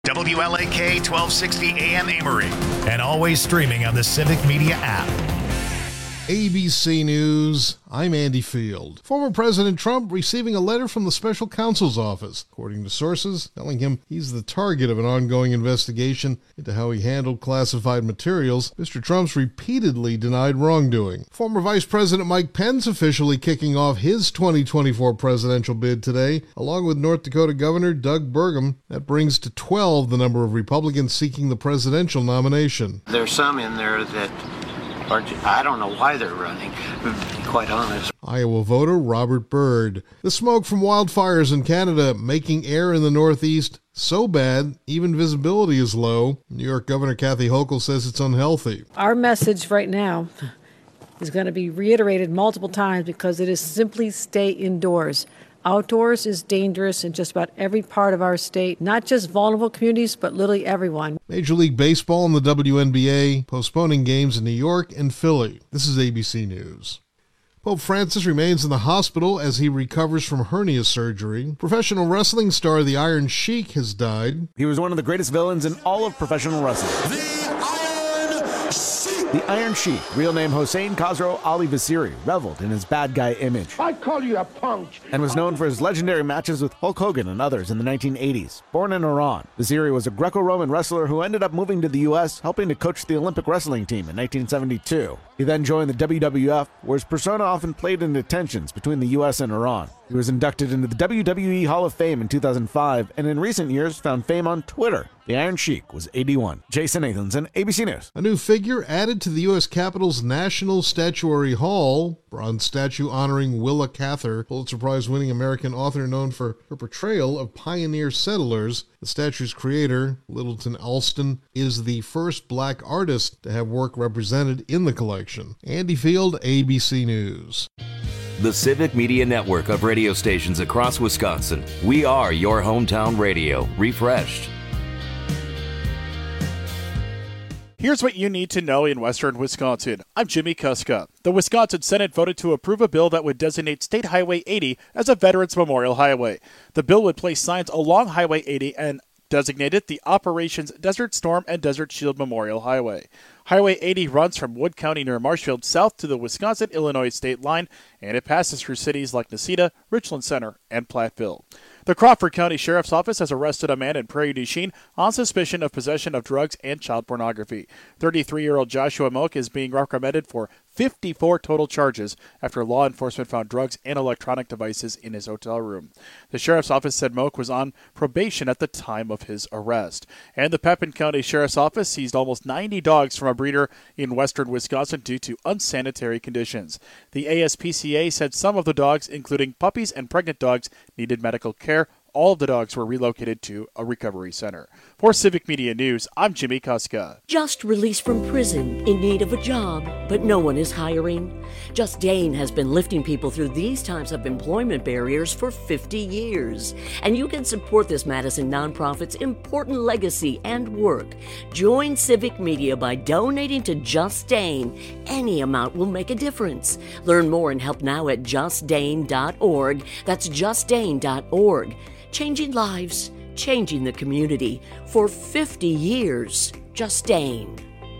WLAK 1260 AM Amory, and always streaming on the Civic Media app. ABC News, I'm Andy Field. Former President Trump receiving a letter from the special counsel's office, according to sources telling him he's the target of an ongoing investigation into how he handled classified materials. Mr. Trump's repeatedly denied wrongdoing. Former Vice President Mike Pence officially kicking off his 2024 presidential bid today, along with North Dakota Governor Doug Burgum. That brings to 12 the number of Republicans seeking the presidential nomination. There's some in there that I don't know why they're running, to be quite honest. Iowa voter Robert Byrd. The smoke from wildfires in Canada making air in the Northeast so bad, even visibility is low. New York Governor Kathy Hochul says it's unhealthy. Our message right now is going to be reiterated multiple times because it is simply stay indoors. Outdoors is dangerous in just about every part of our state, not just vulnerable communities, but literally everyone. Major League Baseball and the WNBA postponing games in New York and Philly. This is ABC News. Pope Francis remains in the hospital as he recovers from hernia surgery. Professional wrestling star the Iron Sheik has died. He was one of the greatest villains in all of professional wrestling. The Iron Sheik, real name Hossein Khosrow Ali Vaziri, reveled in his bad guy image. I call you a punk. And was known for his legendary matches with Hulk Hogan and others in the 1980s. Born in Iran, Vaziri was a Greco-Roman wrestler who ended up moving to the U.S., helping to coach the Olympic wrestling team in 1972. He then joined the WWF, where his persona often played into tensions between the U.S. and Iran. He was inducted into the WWE Hall of Fame in 2005, and in recent years found fame on Twitter. The Iron Sheik was 81. Jason Nathanson, ABC News. A new figure added to the U.S. Capitol's National Statuary Hall. Bronze statue honoring Willa Cather, Pulitzer Prize-winning American author known for her portrayal of pioneer settlers. The statue's creator, Littleton Alston, is the first black artist to have work represented in the collection. Andy Field, ABC News. The Civic Media Network of radio stations across Wisconsin. We are your hometown radio, refreshed. Here's what you need to know in western Wisconsin. I'm Jimmy Kuska. The Wisconsin Senate voted to approve a bill that would designate State Highway 80 as a Veterans Memorial Highway. The bill would place signs along Highway 80 and designate it the Operations Desert Storm and Desert Shield Memorial Highway. Highway 80 runs from Wood County near Marshfield south to the Wisconsin-Illinois state line, and it passes through cities like Necedah, Richland Center, and Platteville. The Crawford County Sheriff's Office has arrested a man in Prairie du Chien on suspicion of possession of drugs and child pornography. 33-year-old Joshua Moak is being recommended for 54 total charges after law enforcement found drugs and electronic devices in his hotel room. The Sheriff's Office said Moak was on probation at the time of his arrest. And the Pepin County Sheriff's Office seized almost 90 dogs from a breeder in western Wisconsin due to unsanitary conditions. The ASPCA said some of the dogs, including puppies and pregnant dogs, needed medical care. All of the dogs were relocated to a recovery center. For Civic Media News, I'm Jimmy Kuska. Just released from prison, in need of a job, but no one is hiring. Just Dane has been lifting people through these types of employment barriers for 50 years. And you can support this Madison nonprofit's important legacy and work. Join Civic Media by donating to Just Dane. Any amount will make a difference. Learn more and help now at justdane.org. That's justdane.org. Changing lives, changing the community. For 50 years, Just Dane.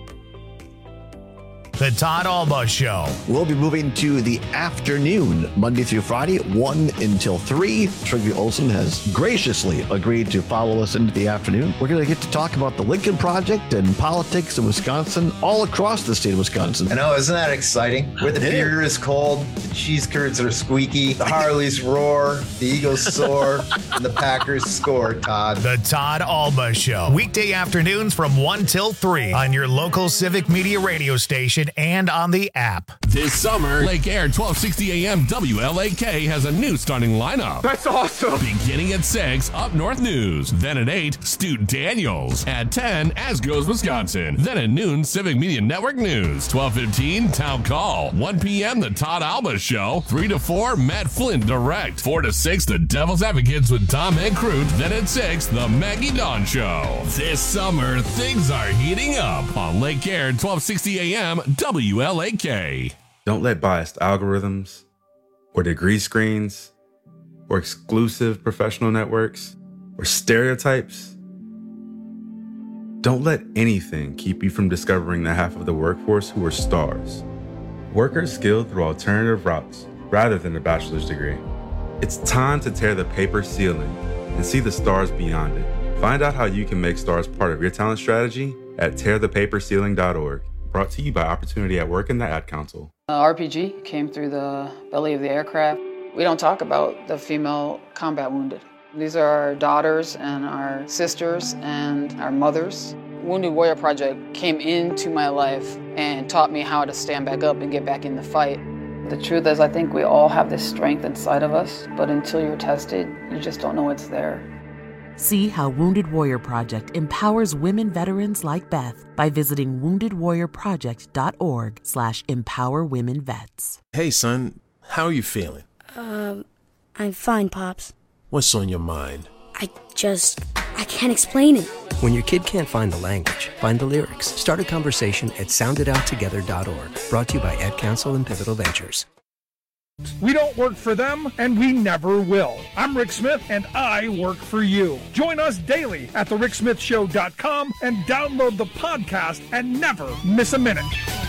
The Todd Alba Show. We'll be moving to the afternoon, Monday through Friday, 1 until 3. Trygve Olsen has graciously agreed to follow us into the afternoon. We're going to get to talk about the Lincoln Project and politics in Wisconsin, all across the state of Wisconsin. I know, isn't that exciting? Where the beer is cold, the cheese curds are squeaky, the Harleys roar, the Eagles soar, and the Packers score, Todd. The Todd Alba Show. Weekday afternoons from 1 till 3 on your local Civic Media radio station and on the app. This summer, Lake Air 1260 AM WLAK has a new starting lineup. That's awesome. Beginning at 6, Up North News. Then at 8, Stu Daniels. At 10, As Goes Wisconsin. Then at noon, Civic Media Network News. 12:15, Town Call. 1 p.m., The Todd Alba Show. 3 to 4, Matt Flynn Direct. 4 to 6, The Devil's Advocates with Tom and Crute. Then at 6, The Maggie Dawn Show. This summer, things are heating up on Lake Air 1260 AM WLAK. Don't let biased algorithms or degree screens or exclusive professional networks or stereotypes Don't let anything keep you from discovering the half of the workforce who are stars. Workers skilled through alternative routes rather than a bachelor's degree. It's time to tear the paper ceiling and see the stars beyond it. Find out how you can make stars part of your talent strategy at tearthepaperceiling.org. Brought to you by Opportunity at Work and the Ad Council. RPG came through the belly of the aircraft. We don't talk about the female combat wounded. These are our daughters and our sisters and our mothers. Wounded Warrior Project came into my life and taught me how to stand back up and get back in the fight. The truth is, I think we all have this strength inside of us, but until you're tested, you just don't know it's there. See how Wounded Warrior Project empowers women veterans like Beth by visiting woundedwarriorproject.org/empowerwomenvets. Hey, son, how are you feeling? I'm fine, Pops. What's on your mind? I can't explain it. When your kid can't find the language, find the lyrics. Start a conversation at sounditouttogether.org. Brought to you by Ad Council and Pivotal Ventures. We don't work for them, and we never will. I'm Rick Smith, and I work for you. Join us daily at thericksmithshow.com and download the podcast and never miss a minute.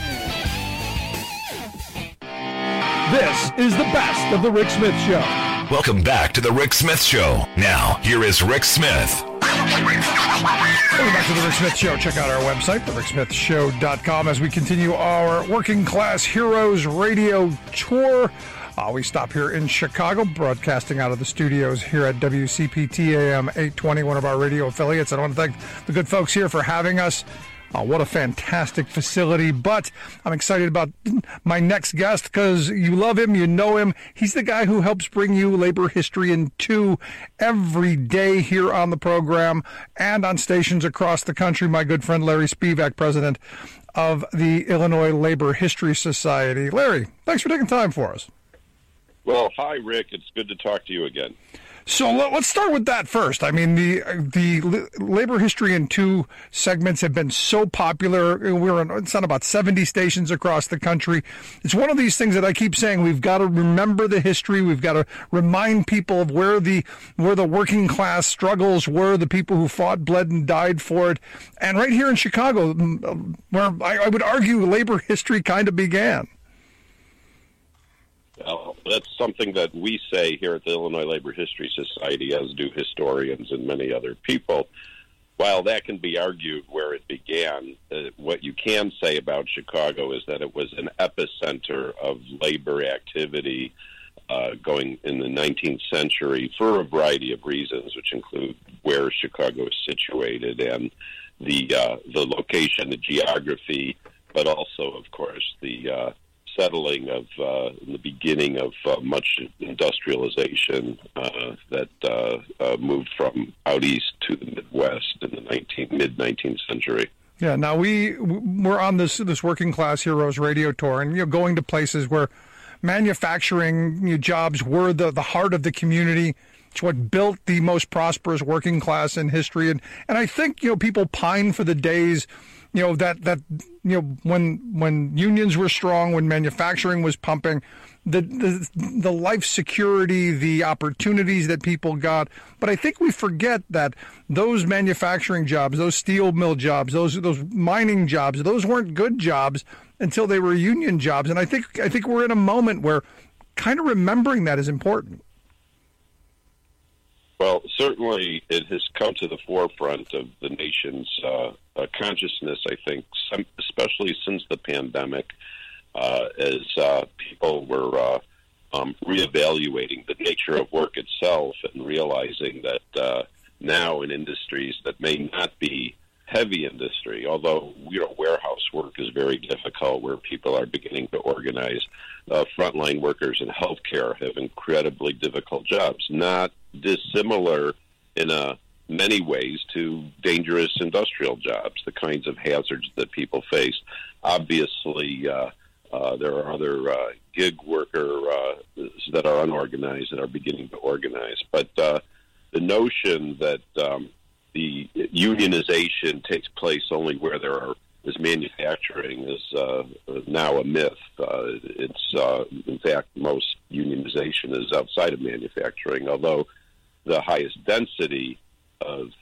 This is the best of The Rick Smith Show. Welcome back to The Rick Smith Show. Now, here is Rick Smith. Welcome back to The Rick Smith Show. Check out our website, thericksmithshow.com, as we continue our Working Class Heroes radio tour. We stop here in Chicago, broadcasting out of the studios here at WCPT AM 820, one of our radio affiliates. I want to thank the good folks here for having us. What a fantastic facility. But I'm excited about my next guest because you love him, you know him. He's the guy who helps bring you Labor History in 2 every day here on the program and on stations across the country. My good friend Larry Spivak, president of the Illinois Labor History Society. Larry, thanks for taking time for us. Well, hi, Rick. It's good to talk to you again. So let's start with that first. I mean, the Labor History in 2 segments have been so popular. It's on about 70 stations across the country. It's one of these things that I keep saying, we've got to remember the history. We've got to remind people of where the working class struggles were, the people who fought, bled, and died for it. And right here in Chicago, where I would argue labor history kind of began. Well, that's something that we say here at the Illinois Labor History Society, as do historians and many other people. While that can be argued where it began, what you can say about Chicago is that it was an epicenter of labor activity going in the 19th century for a variety of reasons, which include where Chicago is situated and the location, the geography, but also, of course, the settling of the beginning of much industrialization that moved from out east to the Midwest in the mid-19th century. Yeah, now we're on this Working Class Heroes radio tour, and going to places where manufacturing jobs were the heart of the community. It's what built the most prosperous working class in history, and I think people pine for the days when unions were strong, when manufacturing was pumping, the life security, the opportunities that people got. But I think we forget that those manufacturing jobs, those steel mill jobs, those mining jobs, those weren't good jobs until they were union jobs. And I think we're in a moment where kind of remembering that is important. Well, certainly it has come to the forefront of the nation's consciousness, I think, especially since the pandemic, as people were reevaluating the nature of work itself and realizing that now in industries that may not be heavy industry, although warehouse work is very difficult, where people are beginning to organize. Frontline workers in healthcare have incredibly difficult jobs, not dissimilar in many ways to dangerous industrial jobs, the kinds of hazards that people face. Obviously, there are other gig workers that are unorganized that are beginning to organize. But the notion that the unionization takes place only where there is manufacturing is now a myth. In fact, most unionization is outside of manufacturing, although the highest density of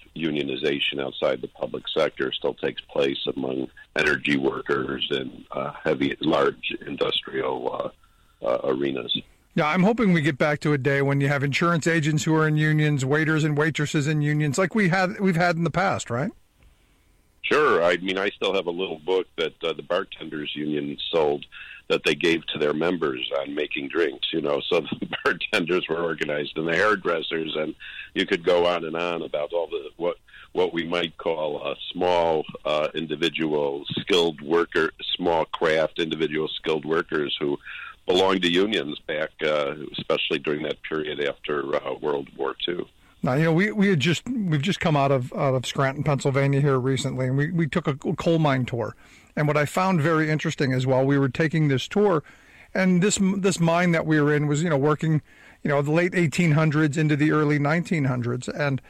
unionization outside the public sector still takes place among energy workers and large industrial arenas. Yeah, I'm hoping we get back to a day when you have insurance agents who are in unions, waiters and waitresses in unions, like we've had in the past, right? Sure. I mean, I still have a little book that the bartenders union sold that they gave to their members on making drinks, so the bartenders were organized and the hairdressers, and you could go on and on about all the what we might call small individual skilled worker, small craft individual skilled workers who belonged to unions back, especially during that period after World War II. Now, we've just come out of Scranton, Pennsylvania here recently, and we took a coal mine tour. And what I found very interesting is while we were taking this tour, and this mine that we were in was, working, the late 1800s into the early 1900s. And,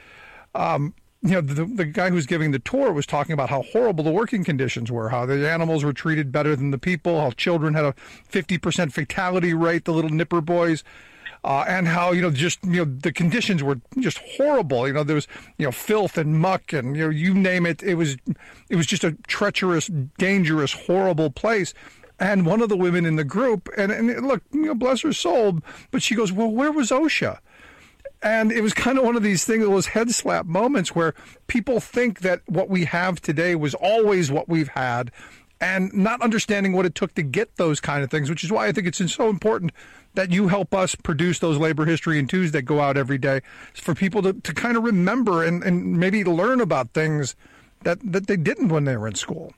the guy who's giving the tour was talking about how horrible the working conditions were, how the animals were treated better than the people, how children had a 50% fatality rate, the little nipper boys. And how, the conditions were just horrible. There was, filth and muck and, you name it. It was just a treacherous, dangerous, horrible place. And one of the women in the group, and look, bless her soul, but she goes, well, where was OSHA? And it was kind of one of these things, those head slap moments where people think that what we have today was always what we've had, and not understanding what it took to get those kind of things, which is why I think it's so important that you help us produce those Labor History in Twos that go out every day for people to kind of remember and maybe learn about things that they didn't when they were in school.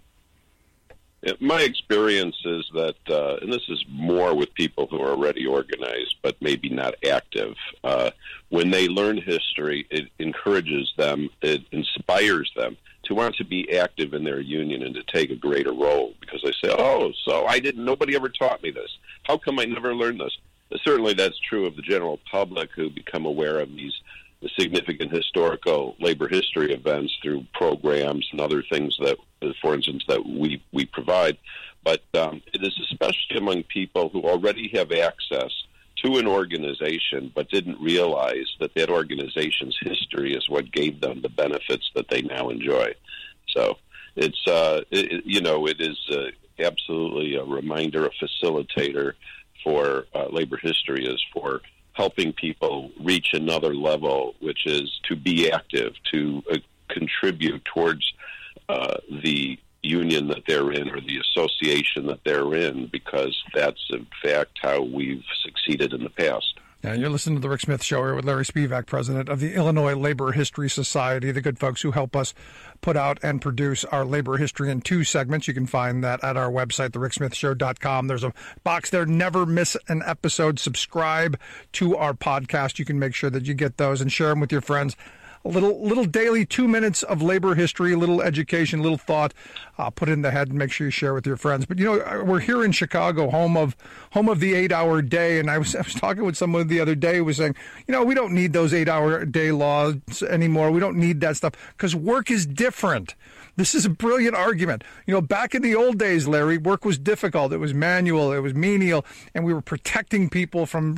My experience is that, and this is more with people who are already organized but maybe not active, when they learn history, it encourages them, it inspires them to want to be active in their union and to take a greater role, because they say, nobody ever taught me this. How come I never learned this? Certainly that's true of the general public who become aware of these significant historical labor history events through programs and other things that, for instance, that we provide. But it is especially among people who already have access to an organization but didn't realize that organization's history is what gave them the benefits that they now enjoy. So it's it is absolutely a reminder, a facilitator for labor history is for helping people reach another level, which is to be active, to contribute towards the union that they're in or the association that they're in, because that's, in fact, how we've succeeded in the past. Yeah, you're listening to The Rick Smith Show here with Larry Spivak, president of the Illinois Labor History Society, the good folks who help us put out and produce our Labor History in Two segments. You can find that at our website, thericksmithshow.com. There's a box there. Never miss an episode. Subscribe to our podcast. You can make sure that you get those and share them with your friends. A little daily 2 minutes of labor history, a little education, a little thought, put in the head and make sure you share with your friends. But, we're here in Chicago, home of the 8-hour day. And I was talking with someone the other day who was saying, we don't need those 8-hour day laws anymore. We don't need that stuff because work is different. This is a brilliant argument. Back in the old days, Larry, work was difficult. It was manual. It was menial, and we were protecting people from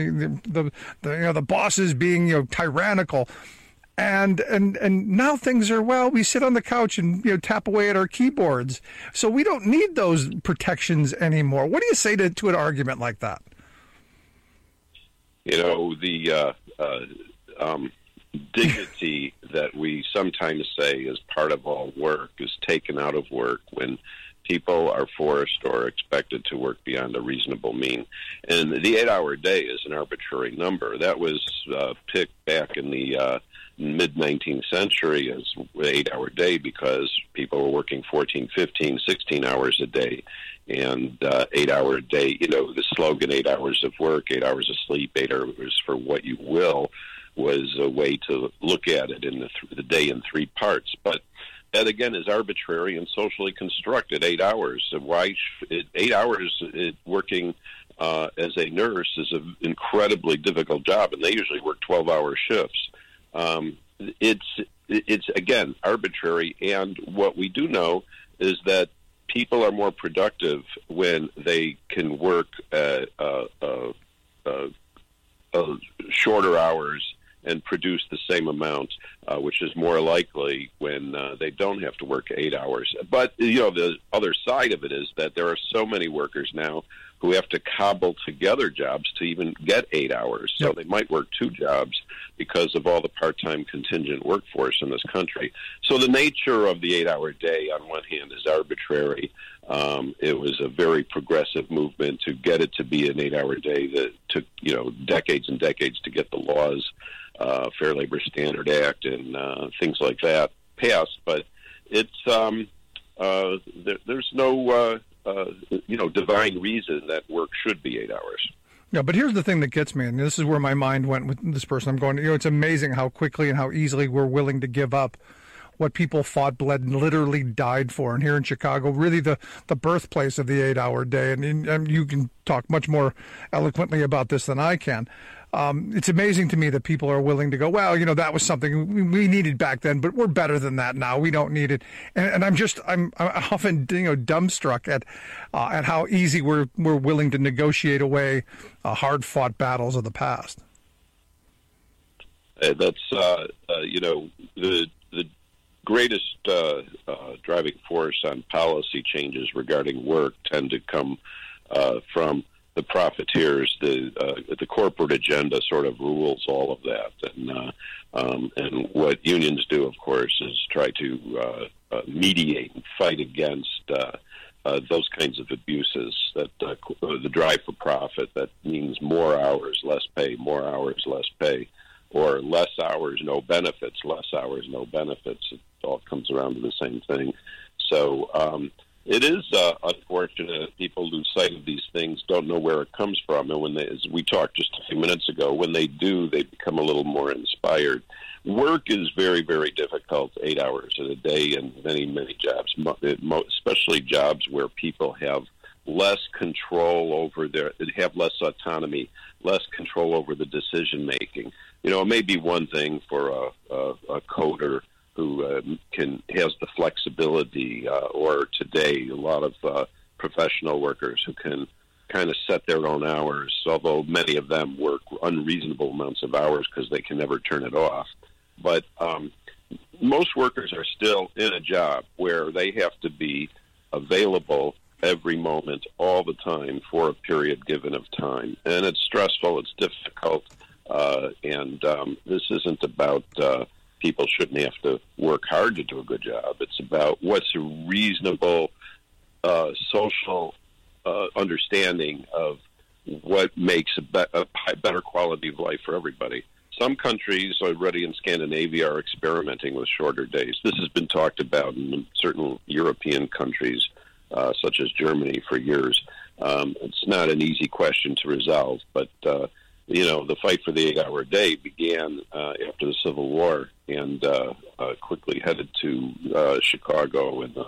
the bosses being tyrannical. And now things are, we sit on the couch and tap away at our keyboards. So we don't need those protections anymore. What do you say to an argument like that? The dignity that we sometimes say is part of all work is taken out of work when people are forced or expected to work beyond a reasonable mean. And the 8-hour day is an arbitrary number. That was picked back in the mid-19th century as an 8-hour day because people were working 14, 15, 16 hours a day. And 8-hour day, the slogan 8 hours of work, 8 hours of sleep, 8 hours for what you will, was a way to look at it in the day in 3 parts. But that, again, is arbitrary and socially constructed. 8 hours. So 8 hours working as a nurse is an incredibly difficult job, and they usually work 12-hour shifts. It's again arbitrary, and what we do know is that people are more productive when they can work shorter hours and produce the same amount, which is more likely when they don't have to work 8 hours. But, the other side of it is that there are so many workers now who have to cobble together jobs to even get 8 hours. So they might work 2 jobs because of all the part-time contingent workforce in this country. So the nature of the 8-hour day, on one hand, is arbitrary. It was a very progressive movement to get it to be an 8-hour day that took, decades and decades to get the laws, Fair Labor Standard Act and things like that passed. But it's there's no divine reason that work should be 8 hours. Yeah, but here's the thing that gets me, and this is where my mind went with this person. I'm going, it's amazing how quickly and how easily we're willing to give up what people fought, bled, and literally died for. And here in Chicago, really the birthplace of the 8-hour day, and you can talk much more eloquently about this than I can. It's amazing to me that people are willing to go, well, that was something we needed back then, but we're better than that now. We don't need it. And I'm often, dumbstruck at how easy we're willing to negotiate away hard-fought battles of the past. That's, the greatest driving force on policy changes regarding work tend to come from the profiteers. The corporate agenda sort of rules all of that, and what unions do, of course, is try to mediate and fight against those kinds of abuses. That the drive for profit, that means more hours, less pay, more hours, less pay, or less hours, no benefits, less hours, no benefits. It all comes around to the same thing. So it is unfortunate that people lose sight of these things, don't know where it comes from, and when as we talked just a few minutes ago, when they do, they become a little more inspired. Work is very, very difficult, 8 hours in a day, in many, many jobs, especially jobs where people have less control over have less autonomy, less control over the decision making. It may be one thing for a coder who has the flexibility, or today a lot of professional workers who can kind of set their own hours, although many of them work unreasonable amounts of hours because they can never turn it off. But most workers are still in a job where they have to be available every moment, all the time, for a period given of time. And it's stressful, it's difficult, and this isn't about people shouldn't have to work hard to do a good job. It's about what's a reasonable social understanding of what makes a better quality of life for everybody. Some countries already in Scandinavia are experimenting with shorter days. This has been talked about in certain European countries, such as Germany, for years. It's not an easy question to resolve, but the fight for the 8-hour day began after the Civil War and quickly headed to Chicago and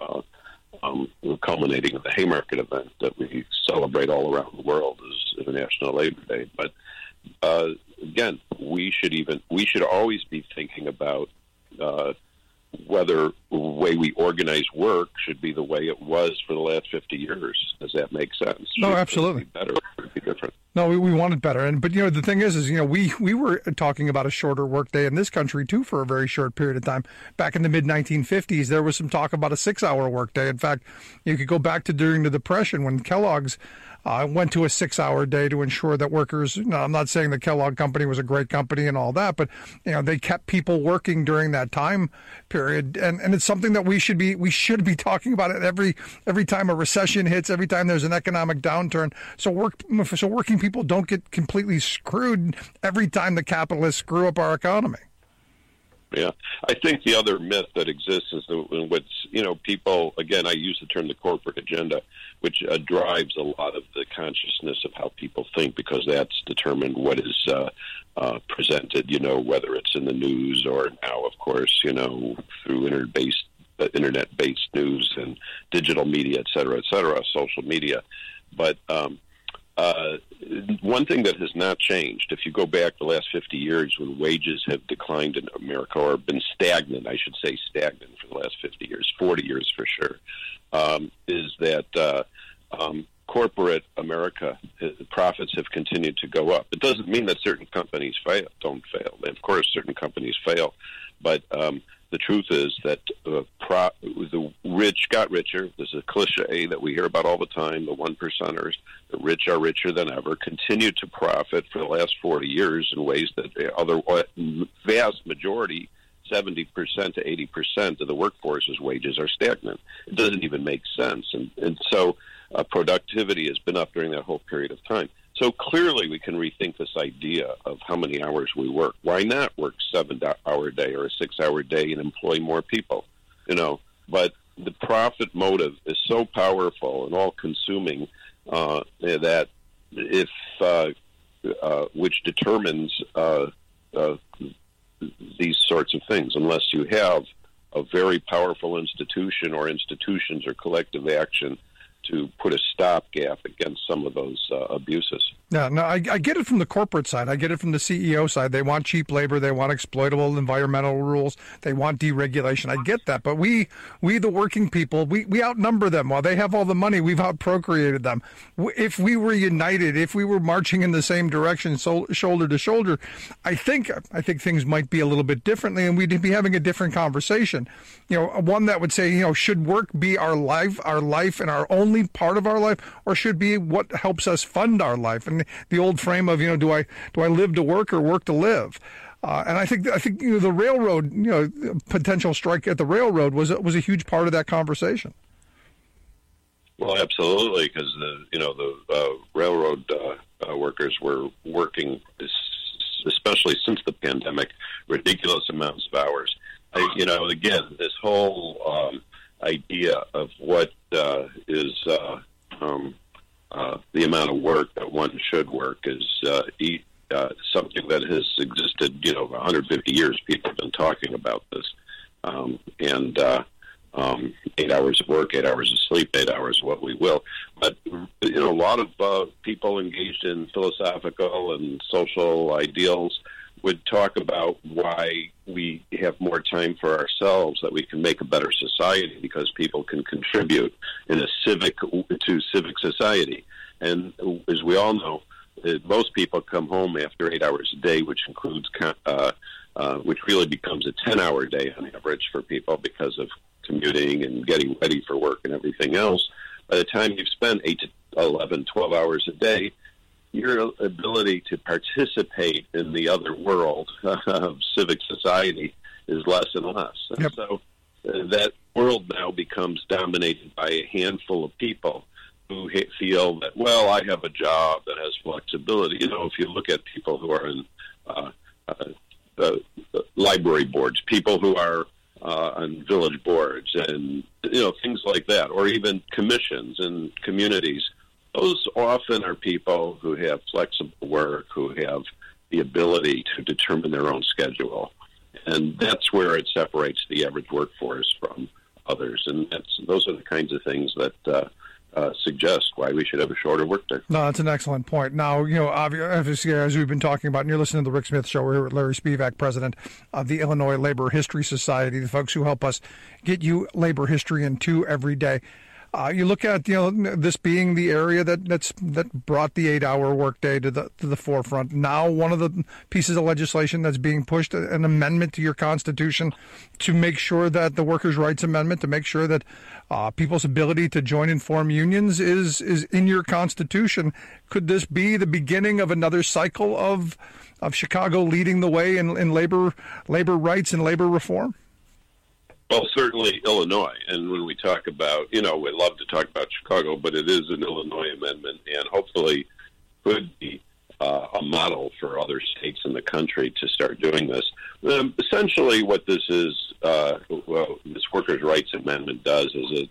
culminating in the Haymarket event that we celebrate all around the world as International Labor Day. But again, we should always be thinking about whether the way we organize work should be the way it was for the last 50 years. Does that make sense? No, absolutely. Should it be better? Should it be different? No, we want it better. But the thing is we were talking about a shorter workday in this country too for a very short period of time. Back in the mid 1950s, there was some talk about a 6-hour workday. In fact, you could go back to during the Depression when Kellogg's went to a 6-hour day to ensure that workers, I'm not saying the Kellogg company was a great company and all that, but they kept people working during that time period, and it's something that we should be talking about it every time a recession hits, every time there's an economic downturn. So working people don't get completely screwed every time the capitalists screw up our economy. Yeah, I think the other myth that exists is people, again, I use the term the corporate agenda, which drives a lot of the consciousness of how people think, because that's determined what is presented, whether it's in the news or now, of course, through internet-based news and digital media, et cetera, social media. But one thing that has not changed, if you go back the last 50 years when wages have declined in America, or been stagnant, I should say stagnant for the last 50 years, 40 years for sure, is that corporate America, profits have continued to go up. It doesn't mean that certain companies don't fail. Of course, certain companies fail, but the truth is that the rich got richer. This is a cliche that we hear about all the time. The 1%ers, the rich are richer than ever, continue to profit for the last 40 years in ways that the other vast majority, 70% to 80% of the workforce's wages are stagnant. It doesn't even make sense. And so productivity has been up during that whole period of time. So clearly we can rethink this idea of how many hours we work. Why not work 7-hour day or a 6-hour day and employ more people? But the profit motive is so powerful and all-consuming that which determines these sorts of things, unless you have a very powerful institution or institutions or collective action to put a stopgap against some of those abuses. Yeah, no, I get it from the corporate side. I get it from the CEO side. They want cheap labor. They want exploitable environmental rules. They want deregulation. I get that. But we the working people, we outnumber them. While they have all the money, we've outprocreated them. If we were united, if we were marching in the same direction, shoulder to shoulder, I think things might be a little bit differently, and we'd be having a different conversation. One that would say, should work be our life and our only part of our life, or should be what helps us fund our life? And the old frame of, do I live to work or work to live? And I think the railroad, potential strike at the railroad was a huge part of that conversation. Well, absolutely, because the railroad workers were working, especially since the pandemic, ridiculous amounts of hours. Again, this whole idea of what is the amount of work that one should work is something that has existed, 150 years. People have been talking about this. 8 hours of work, 8 hours of sleep, 8 hours of what we will. But, a lot of people engaged in philosophical and social ideals would talk about why we have more time for ourselves, that we can make a better society because people can contribute to civic society. And as we all know, most people come home after 8 hours a day, which includes, which really becomes a 10-hour day on average for people because of commuting and getting ready for work and everything else. By the time you've spent 8 to 11, 12 hours a day, your ability to participate in the other world of civic society is less and less. And Yep. so that world now becomes dominated by a handful of people who feel that, well, I have a job that has flexibility. If you look at people who are in library boards, people who are on village boards and, things like that, or even commissions and communities, those often are people who have flexible work, who have the ability to determine their own schedule. And that's where it separates the average workforce from others. And those are the kinds of things that suggest why we should have a shorter workday. No, that's an excellent point. Now, obviously, as we've been talking about, and you're listening to the Rick Smith Show, we're here with Larry Spivak, president of the Illinois Labor History Society, the folks who help us get you labor history in 2 every day. You look at this being the area that brought the 8-hour workday to the forefront. Now, one of the pieces of legislation that's being pushed, an amendment to your Constitution to make sure that the Workers' Rights Amendment, to make sure that people's ability to join and form unions is in your Constitution. Could this be the beginning of another cycle of Chicago leading the way in labor rights and labor reform? Well, certainly Illinois. And when we talk about, we love to talk about Chicago, but it is an Illinois amendment and hopefully could be a model for other states in the country to start doing this. Essentially what this is, this Workers' Rights Amendment does is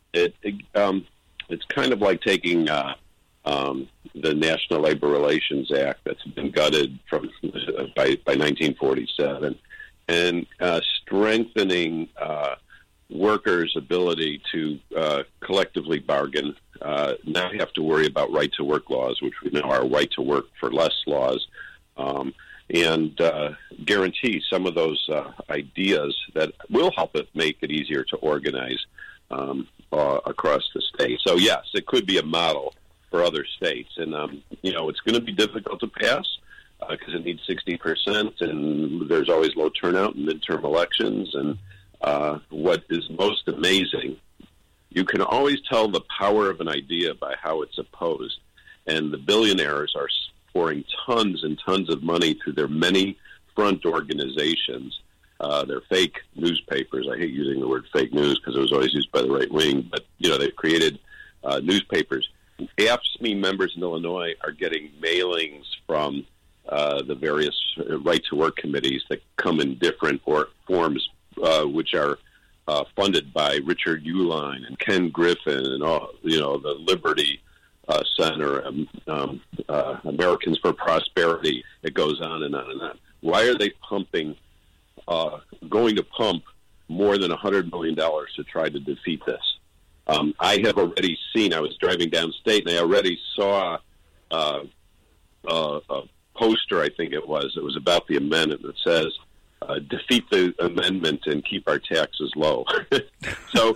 it's kind of like taking the National Labor Relations Act that's been gutted by 1947 and strengthening workers' ability to collectively bargain, not have to worry about right-to-work laws, which we know are right-to-work for less laws, and guarantee some of those ideas that will help it make it easier to organize across the state. So, yes, it could be a model for other states. And, it's going to be difficult to pass because it needs 60%, and there's always low turnout in midterm elections. And what is most amazing, you can always tell the power of an idea by how it's opposed. And the billionaires are pouring tons and tons of money through their many front organizations. They're fake newspapers. I hate using the word fake news because it was always used by the right wing. But, they've created newspapers. AFSCME members in Illinois are getting mailings from the various right-to-work committees that come in different forms, which are funded by Richard Uihlein and Ken Griffin and all, the Liberty Center, Americans for Prosperity. It goes on and on and on. Why are they going to pump more than $100 million to try to defeat this? I have already seen, I was driving downstate, and I already saw a poster, I think it was about the amendment that says, defeat the amendment and keep our taxes low. So,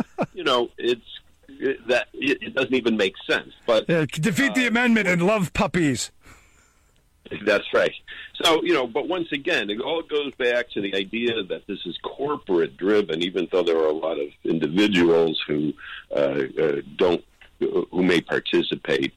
it doesn't even make sense. But defeat the amendment and love puppies. That's right. So, but once again, it all goes back to the idea that this is corporate driven, even though there are a lot of individuals who may participate,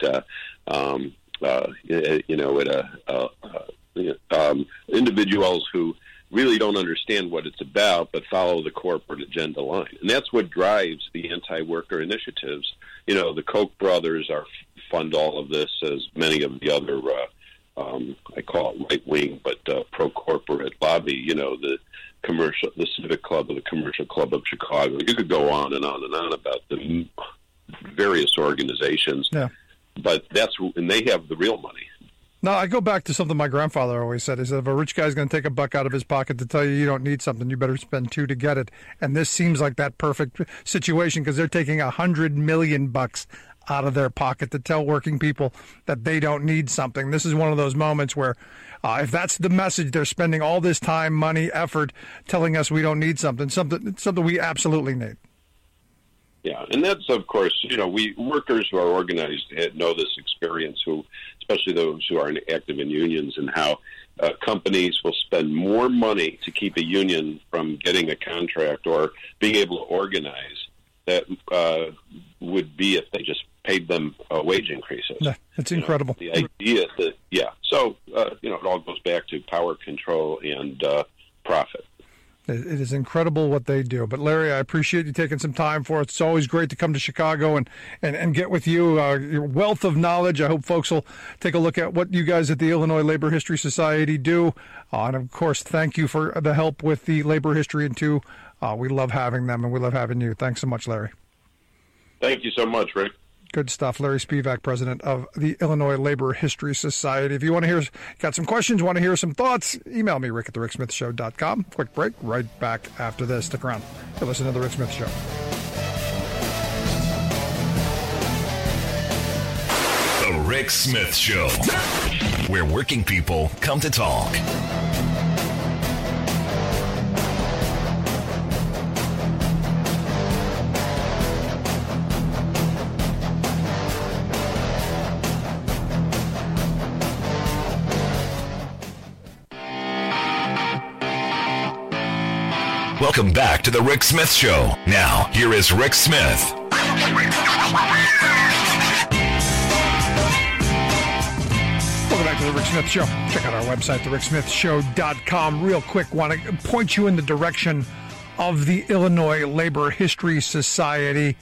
individuals who really don't understand what it's about, but follow the corporate agenda line. And that's what drives the anti-worker initiatives. The Koch brothers fund all of this, as many of the other I call it right-wing, but pro-corporate lobby, the Civic Club or the Commercial Club of Chicago. You could go on and on and on about the various organizations, but and they have the real money. No, I go back to something my grandfather always said. He said, if a rich guy's going to take a buck out of his pocket to tell you don't need something, you better spend $2 to get it. And this seems like that perfect situation because they're taking $100 million out of their pocket to tell working people that they don't need something. This is one of those moments where if that's the message, they're spending all this time, money, effort telling us we don't need something we absolutely need. Yeah, and that's, of course, we workers who are organized know this experience, especially those who are active in unions, and how companies will spend more money to keep a union from getting a contract or being able to organize that would be if they just paid them wage increases. Yeah, it's incredible. The idea that, so, it all goes back to power control and profit. It is incredible what they do. But, Larry, I appreciate you taking some time for it. It's always great to come to Chicago and get with you. Your wealth of knowledge. I hope folks will take a look at what you guys at the Illinois Labor History Society do. And, of course, thank you for the help with the Labor History and too. We love having them, and we love having you. Thanks so much, Larry. Thank you so much, Rick. Good stuff. Larry Spivak, president of the Illinois Labor History Society. If you want to got some questions, want to hear some thoughts, email me, Rick at thericksmithshow.com. Quick break, right back after this. Stick around. You're listening to The Rick Smith Show. The Rick Smith Show, where working people come to talk. Welcome back to The Rick Smith Show. Now, here is Rick Smith. Welcome back to The Rick Smith Show. Check out our website, thericksmithshow.com. Real quick, want to point you in the direction of the Illinois Labor History Society,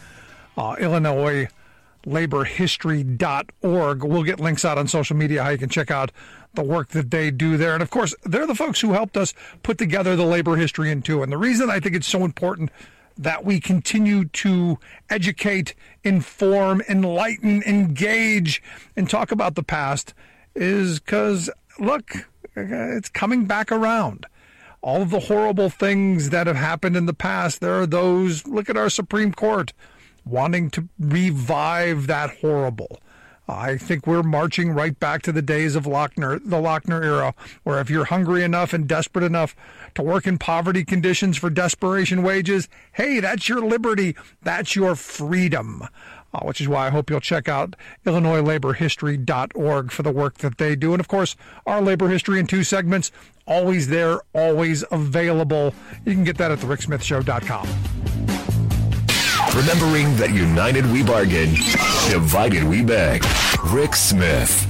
IllinoisLaborHistory.org. We'll get links out on social media how you can check out the work that they do there. And, of course, they're the folks who helped us put together the Labor History in two. And the reason I think it's so important that we continue to educate, inform, enlighten, engage, and talk about the past is because, look, it's coming back around. All of the horrible things that have happened in the past, there are those, look at our Supreme Court, wanting to revive that horrible. I think we're marching right back to the days of the Lochner era, where if you're hungry enough and desperate enough to work in poverty conditions for desperation wages, hey, that's your liberty. That's your freedom. which is why I hope you'll check out IllinoisLaborHistory.org for the work that they do. And, of course, our labor history in 2 segments, always there, always available. You can get that at thericksmithshow.com. Remembering that united we bargain, divided we beg. Rick Smith.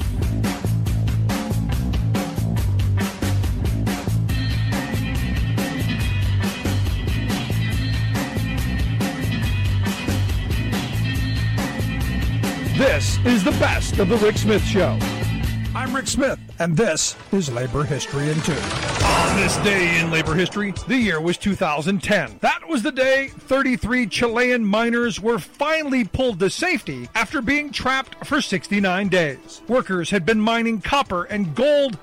This is the best of the Rick Smith Show. I'm Rick Smith, and this is Labor History in 2. On this day in labor history, the year was 2010. That was the day 33 Chilean miners were finally pulled to safety after being trapped for 69 days. Workers had been mining copper and gold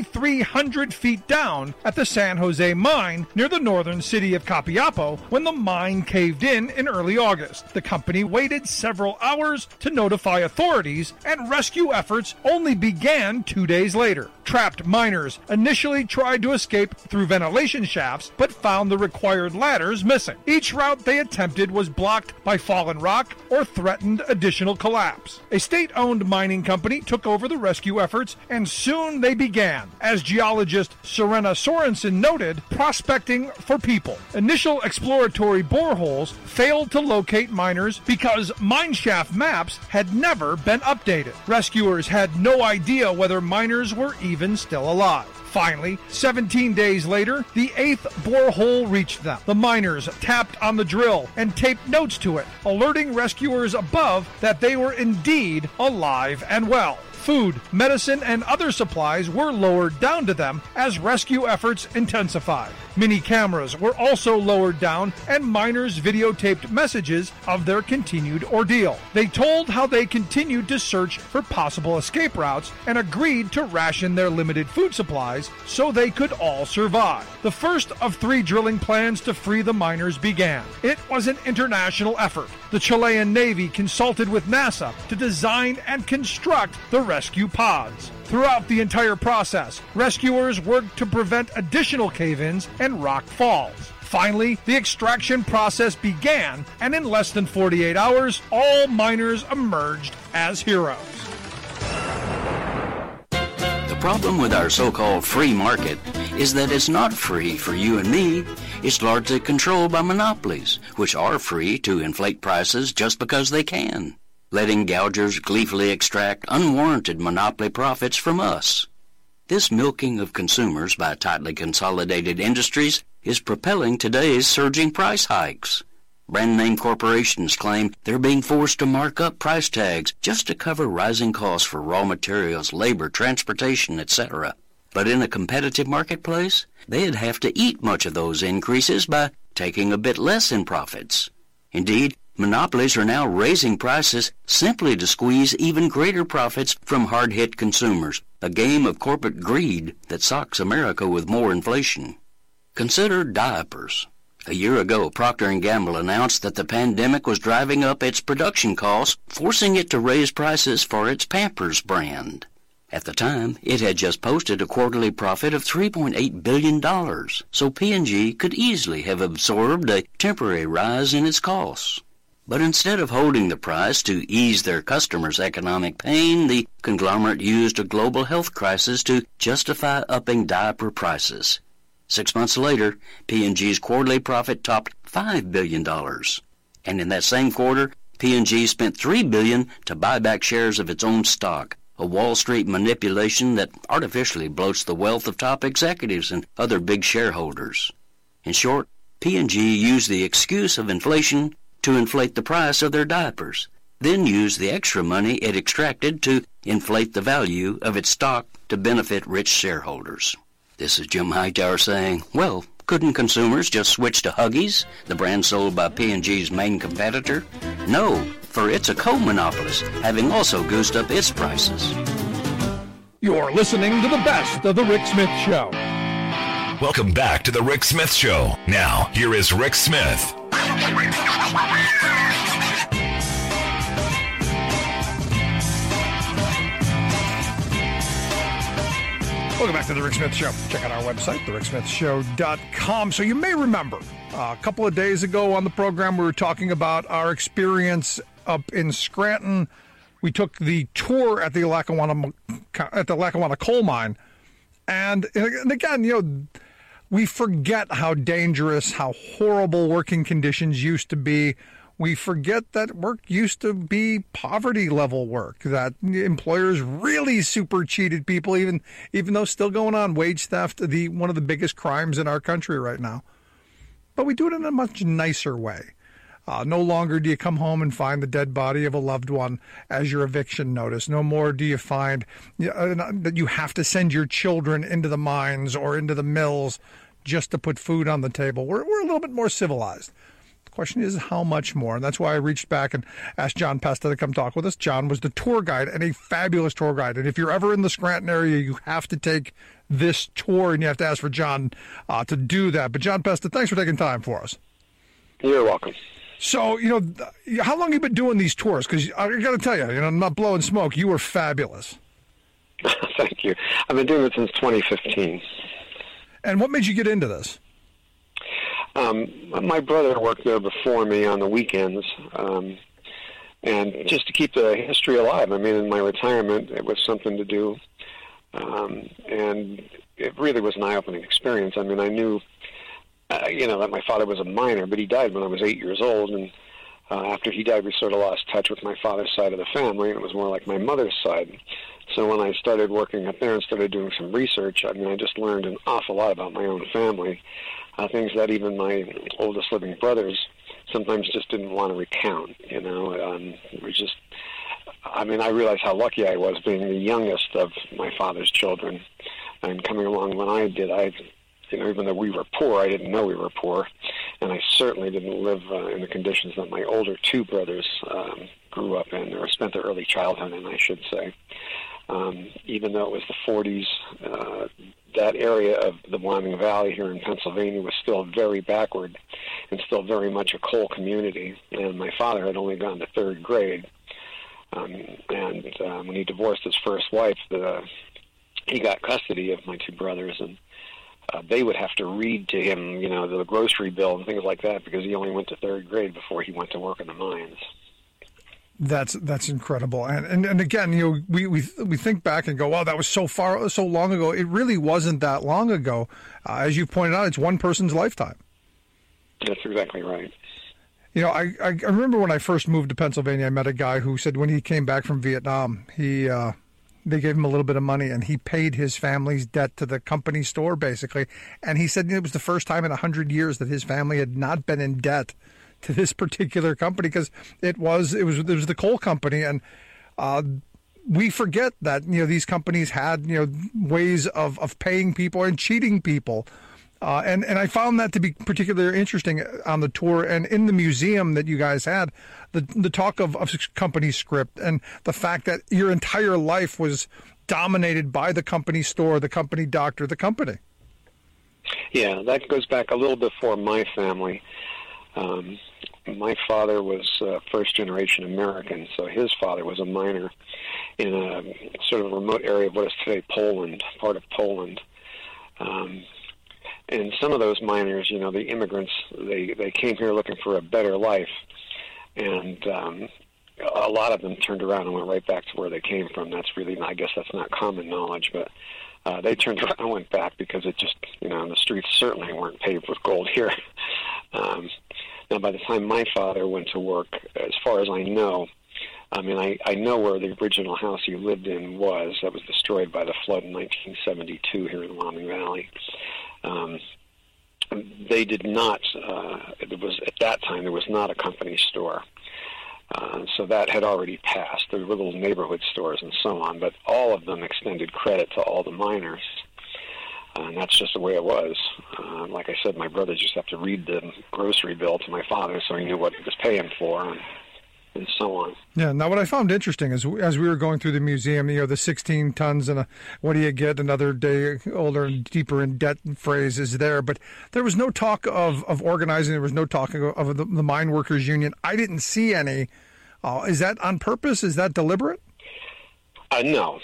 2,300 feet down at the San Jose mine near the northern city of Copiapo when the mine caved in early August. The company waited several hours to notify authorities, and rescue efforts only began 2 days later. Trapped miners initially tried to escape through ventilation shafts, but found the required ladders missing. Each route they attempted was blocked by fallen rock or threatened additional collapse. A state-owned mining company took over the rescue efforts, and soon they began. As geologist Serena Sorensen noted, prospecting for people. Initial exploratory boreholes failed to locate miners because mineshaft maps had never been updated. Rescuers had no idea whether miners were even still alive. Finally, 17 days later, the 8th borehole reached them. The miners tapped on the drill and taped notes to it, alerting rescuers above that they were indeed alive and well. Food, medicine, and other supplies were lowered down to them as rescue efforts intensified. Mini cameras were also lowered down, and miners videotaped messages of their continued ordeal. They told how they continued to search for possible escape routes and agreed to ration their limited food supplies so they could all survive. The first of 3 drilling plans to free the miners began. It was an international effort. The Chilean Navy consulted with NASA to design and construct the rescue pods. Throughout the entire process, rescuers worked to prevent additional cave-ins and rock falls. Finally, the extraction process began, and in less than 48 hours, all miners emerged as heroes. The problem with our so-called free market is that it's not free for you and me. It's largely controlled by monopolies, which are free to inflate prices just because they can, letting gougers gleefully extract unwarranted monopoly profits from us. This milking of consumers by tightly consolidated industries is propelling today's surging price hikes. Brand-name corporations claim they're being forced to mark up price tags just to cover rising costs for raw materials, labor, transportation, etc. But in a competitive marketplace, they'd have to eat much of those increases by taking a bit less in profits. Indeed, monopolies are now raising prices simply to squeeze even greater profits from hard-hit consumers, a game of corporate greed that socks America with more inflation. Consider diapers. A year ago, Procter & Gamble announced that the pandemic was driving up its production costs, forcing it to raise prices for its Pampers brand. At the time, it had just posted a quarterly profit of $3.8 billion, so P&G could easily have absorbed a temporary rise in its costs. But instead of holding the price to ease their customers' economic pain, the conglomerate used a global health crisis to justify upping diaper prices. 6 months later, P&G's quarterly profit topped $5 billion. And in that same quarter, P&G spent $3 billion to buy back shares of its own stock, a Wall Street manipulation that artificially bloats the wealth of top executives and other big shareholders. In short, P&G used the excuse of inflation to inflate the price of their diapers, then used the extra money it extracted to inflate the value of its stock to benefit rich shareholders. This is Jim Hightower saying, well, couldn't consumers just switch to Huggies, the brand sold by P&G's main competitor? No, for it's a co-monopolist, having also goosed up its prices. You're listening to the best of the Rick Smith Show. Welcome back to the Rick Smith Show. Now, here is Rick Smith. Welcome back to the Rick Smith Show. Check out our website, thericksmithshow.com. So you may remember a couple of days ago on the program, we were talking about our experience up in Scranton. We took the tour at the Lackawanna coal mine. And again, we forget how dangerous, how horrible working conditions used to be. We forget that work used to be poverty-level work, that employers really super cheated people, even though still going on wage theft, one of the biggest crimes in our country right now. But we do it in a much nicer way. No longer do you come home and find the dead body of a loved one as your eviction notice. No more do you find that you have to send your children into the mines or into the mills just to put food on the table. We're a little bit more civilized. The question is how much more, and that's why I reached back and asked John Pesta to come talk with us. John was the tour guide, and a fabulous tour guide. And if you're ever in the Scranton area, you have to take this tour, and you have to ask for John to do that. But John Pesta, thanks for taking time for us. You're welcome. So, how long have you been doing these tours? Because I got to tell you, I'm not blowing smoke. You were fabulous. Thank you. I've been doing it since 2015. And what made you get into this? My brother worked there before me on the weekends, and just to keep the history alive. I mean, in my retirement, it was something to do, and it really was an eye-opening experience. I mean, I knew, that my father was a miner, but he died when I was 8 years old, and after he died, we sort of lost touch with my father's side of the family, and it was more like my mother's side. So when I started working up there and started doing some research, I mean, I just learned an awful lot about my own family, things that even my oldest living brothers sometimes just didn't want to recount, It was just, I realized how lucky I was being the youngest of my father's children, and coming along when I did, even though we were poor, I didn't know we were poor, and I certainly didn't live in the conditions that my older two brothers grew up in, or spent their early childhood in, I should say. Even though it was the 40s, that area of the Wyoming Valley here in Pennsylvania was still very backward and still very much a coal community. And my father had only gone to third grade. And when he divorced his first wife, he got custody of my two brothers, and they would have to read to him, the grocery bill and things like that, because he only went to third grade before he went to work in the mines. That's incredible, and again, we think back and go, wow, that was so long ago. It really wasn't that long ago. As you pointed out, it's one person's lifetime. That's exactly right. I remember when I first moved to Pennsylvania, I met a guy who said when he came back from Vietnam, they gave him a little bit of money, and he paid his family's debt to the company store, basically. And he said it was the first time in 100 years that his family had not been in debt to this particular company, because it was the coal company. And we forget that, these companies had, ways of paying people and cheating people. And I found that to be particularly interesting on the tour and in the museum that you guys had, the talk of company script and the fact that your entire life was dominated by the company store, the company doctor, the company. Yeah, that goes back a little before my family. My father was first-generation American, so his father was a miner in a sort of remote area of what is today Poland, part of Poland. And some of those miners, the immigrants, they came here looking for a better life, and a lot of them turned around and went right back to where they came from. I guess that's not common knowledge, but they turned around and went back because it just, the streets certainly weren't paved with gold here. Now, by the time my father went to work, as far as I know, I know where the original house he lived in was. That was destroyed by the flood in 1972 here in the Wyoming Valley. They did not, at that time, there was not a company store. So that had already passed. There were little neighborhood stores and so on, but all of them extended credit to all the miners. And that's just the way it was. Like I said, my brothers used to have to read the grocery bill to my father so he knew what he was paying for, and so on. Yeah. Now, what I found interesting is, as we were going through the museum, the 16 tons and what do you get another day older and deeper in debt phrase is there, but there was no talk of organizing. There was no talk of the mine workers union. I didn't see any. Is that on purpose? Is that deliberate? No.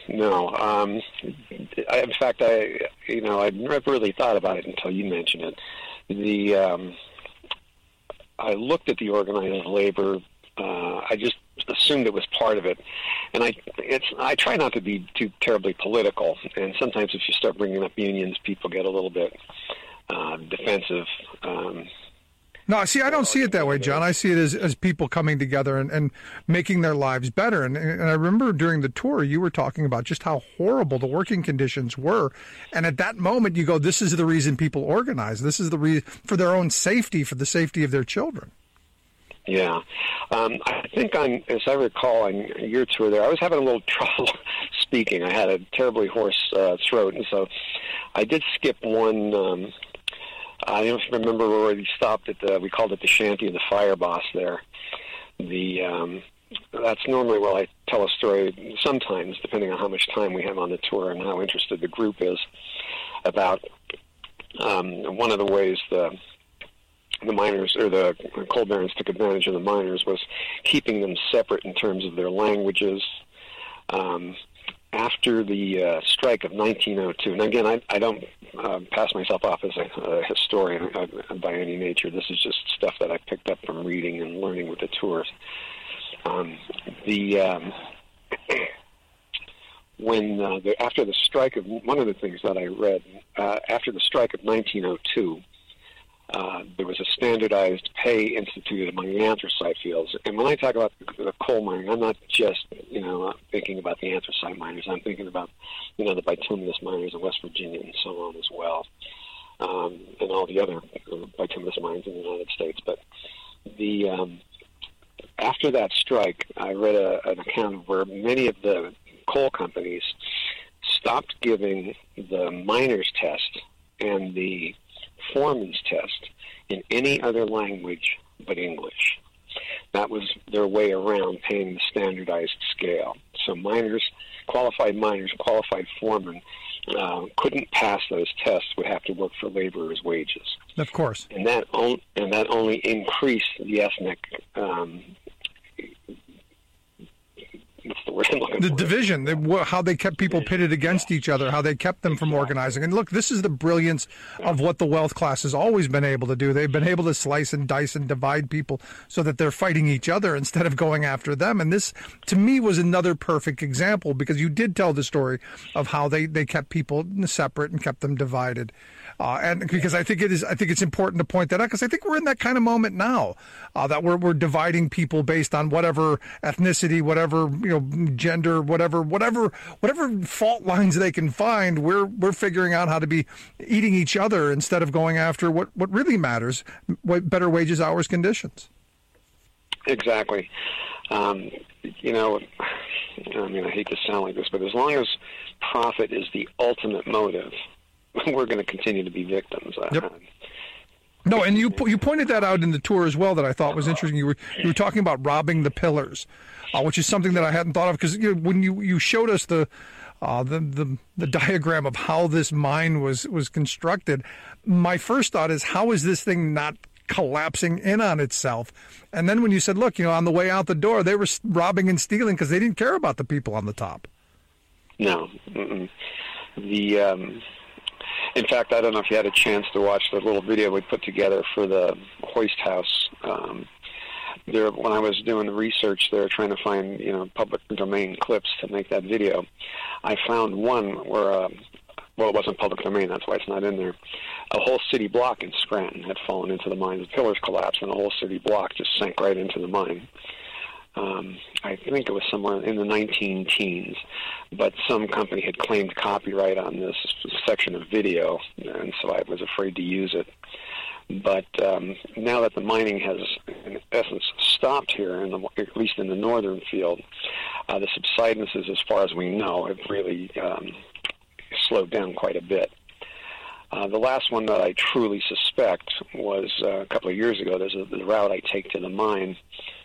In fact, I never really thought about it until you mentioned it. I looked at the organized labor. I just assumed it was part of it. And I try not to be too terribly political. And sometimes if you start bringing up unions, people get a little bit defensive. No, see, I don't see it that way, John. I see it as people coming together and making their lives better. And I remember during the tour, you were talking about just how horrible the working conditions were. And at that moment, you go, this is the reason people organize. This is the reason for their own safety, for the safety of their children. Yeah. I think as I recall, on your tour there, I was having a little trouble speaking. I had a terribly hoarse throat, and so I did skip one. I don't remember where we stopped at. We called it the Shanty of the Fire Boss there. That's normally where I tell a story sometimes, depending on how much time we have on the tour and how interested the group is, about one of the ways the miners, or the coal barons, took advantage of the miners was keeping them separate in terms of their languages. After the strike of 1902, and again, I don't pass myself off as a historian by any nature. This is just stuff that I picked up from reading and learning with the tours. After the strike of, one of the things that I read, after the strike of 1902, there was a standardized pay instituted among the anthracite fields. And when I talk about the coal mining, I'm not just, thinking about the anthracite miners. I'm thinking about, the bituminous miners in West Virginia and so on as well, and all the other bituminous mines in the United States. But after that strike, I read an account of where many of the coal companies stopped giving the miners' test and the foreman's test in any other language but English. That was their way around paying the standardized scale. So qualified foremen couldn't pass those tests, would have to work for laborers' wages. Of course. And that only increased the ethnic what's the word I'm looking for? The division, how they kept people pitted against each other, how they kept them from organizing. And look, this is the brilliance of what the wealth class has always been able to do. They've been able to slice and dice and divide people so that they're fighting each other instead of going after them. And this, to me, was another perfect example, because you did tell the story of how they kept people separate and kept them divided. And because I think it's important to point that out, because I think we're in that kind of moment now, that we're dividing people based on whatever ethnicity, whatever gender, whatever fault lines they can find. We're figuring out how to be eating each other instead of going after what really matters: better wages, hours, conditions. Exactly. I hate to sound like this, but as long as profit is the ultimate motive, we're going to continue to be victims. Yep. No, and you pointed that out in the tour as well, that I thought was interesting. You were talking about robbing the pillars, which is something that I hadn't thought of, because when you showed us the diagram of how this mine was constructed, my first thought is, how is this thing not collapsing in on itself? And then when you said, look, on the way out the door, they were robbing and stealing because they didn't care about the people on the top. No. In fact, I don't know if you had a chance to watch the little video we put together for the Hoist House. When I was doing the research there, trying to find public domain clips to make that video, I found one where, it wasn't public domain, that's why it's not in there. A whole city block in Scranton had fallen into the mine. The pillars collapsed, and the whole city block just sank right into the mine. I think it was somewhere in the 19-teens, but some company had claimed copyright on this section of video, and so I was afraid to use it. But now that the mining has, in essence, stopped here, at least in the northern field, the subsidences, as far as we know, have really slowed down quite a bit. The last one that I truly suspect was a couple of years ago. There's the route I take to the mine.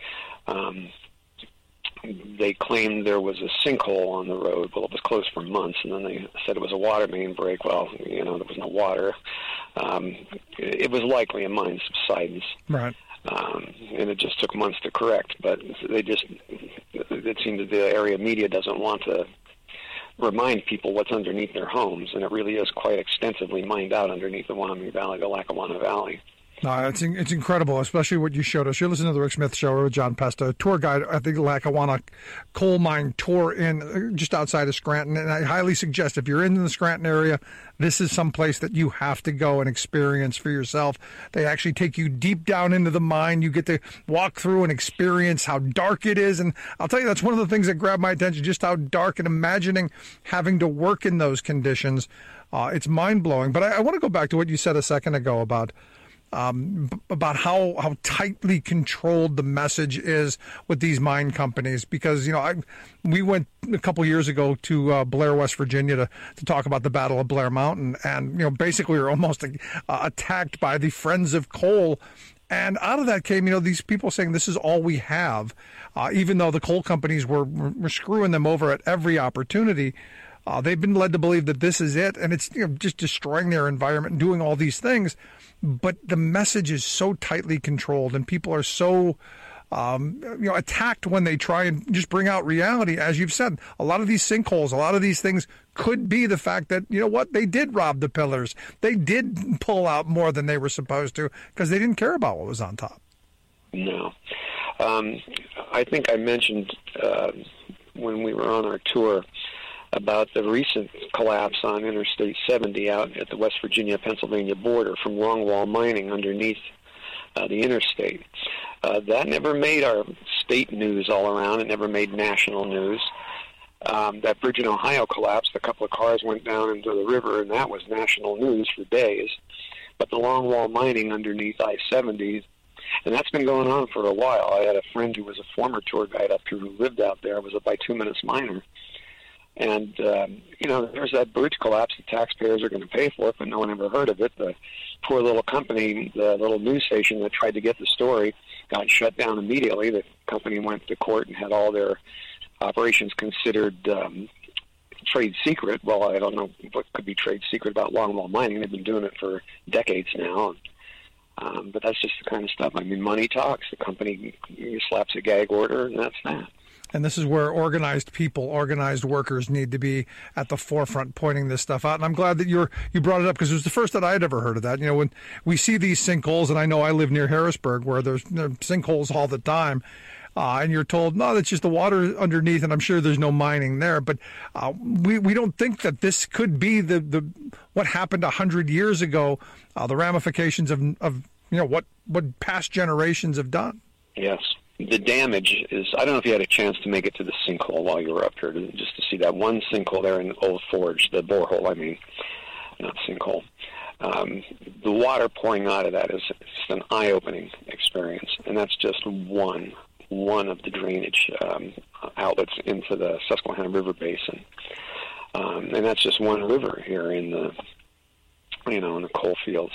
They claimed there was a sinkhole on the road. Well, it was closed for months, and then they said it was a water main break. Well, there was no water. It was likely a mine subsidence. Right. And it just took months to correct. But it seemed that the area media doesn't want to remind people what's underneath their homes, and it really is quite extensively mined out underneath the Wyoming Valley, the Lackawanna Valley. No, it's incredible, especially what you showed us. You're listening to the Rick Smith Show with John Pesta, tour guide at the Lackawanna Coal Mine Tour in just outside of Scranton. And I highly suggest if you're in the Scranton area, this is some place that you have to go and experience for yourself. They actually take you deep down into the mine. You get to walk through and experience how dark it is. And I'll tell you, that's one of the things that grabbed my attention, just how dark, and imagining having to work in those conditions. It's mind-blowing. But I want to go back to what you said a second ago about how tightly controlled the message is with these mine companies, because we went a couple years ago to Blair, West Virginia to talk about the Battle of Blair Mountain, and basically we were almost attacked by the Friends of Coal. And out of that came, these people saying this is all we have, even though the coal companies were screwing them over at every opportunity. They've been led to believe that this is it, and it's just destroying their environment and doing all these things. But the message is so tightly controlled, and people are so attacked when they try and just bring out reality. As you've said, a lot of these sinkholes, a lot of these things could be the fact that, they did rob the pillars. They did pull out more than they were supposed to because they didn't care about what was on top. No. I think I mentioned when we were on our tour about the recent collapse on Interstate 70 out at the West Virginia-Pennsylvania border from longwall mining underneath the interstate. That never made our state news all around. It never made national news. That bridge in Ohio collapsed. A couple of cars went down into the river, and that was national news for days. But the longwall mining underneath I-70, and that's been going on for a while. I had a friend who was a former tour guide up here who lived out there, was a bituminous miner. And, there's that bridge collapse the taxpayers are going to pay for it, but no one ever heard of it. The poor little company, the little news station that tried to get the story, got shut down immediately. The company went to court and had all their operations considered trade secret. Well, I don't know what could be trade secret about longwall mining. They've been doing it for decades now. But that's just the kind of stuff. I mean, money talks. The company slaps a gag order, and that's that. And this is where organized people, organized workers need to be at the forefront pointing this stuff out. And I'm glad that you brought it up, because it was the first that I had ever heard of that. When we see these sinkholes, and I know I live near Harrisburg where there's sinkholes all the time, and you're told, no, that's just the water underneath, and I'm sure there's no mining there. But we don't think that this could be the what happened 100 years ago, the ramifications of what past generations have done. Yes. The damage is, I don't know if you had a chance to make it to the sinkhole while you were up here, just to see that one sinkhole there in Old Forge, the borehole, I mean, not sinkhole. The water pouring out of that is an eye-opening experience, and that's just one of the drainage outlets into the Susquehanna River Basin. And that's just one river here in the coal fields.